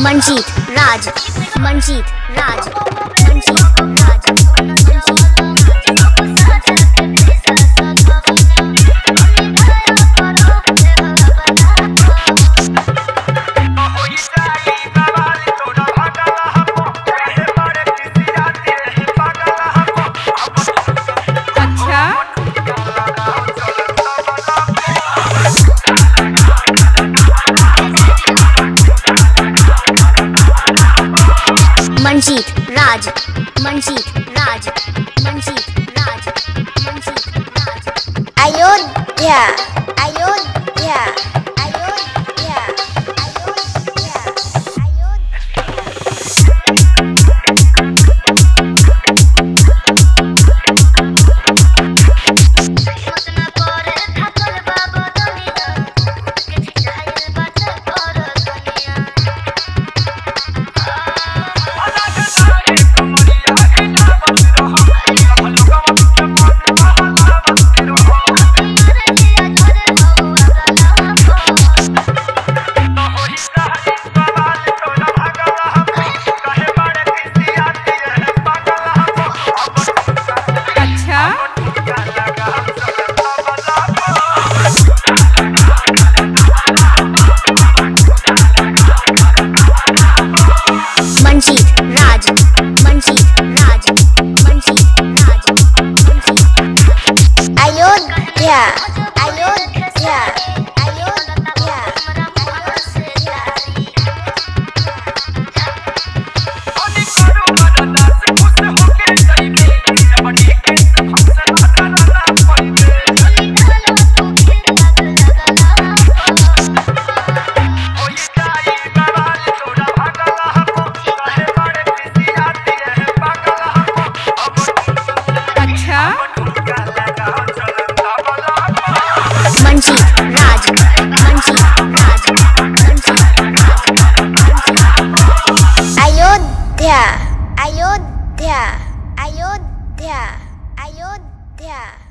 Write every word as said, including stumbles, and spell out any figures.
Manjeet Raj Manjeet Raj Manjeet Raj Manjeet Raj Manjeet Raj Manjeet Raj Manjeet Raj Ayodhya Ayodhya Ayodhya Ayodhya Manjeet Raj Manjeet Raj Manjeet Raj Manjeet Ayodhya Ayodhya Ayodhya Manjeet Raj Manjeet Raj Manjeet Raj Ayodhya Ayodhya Ayodhya Ayodhya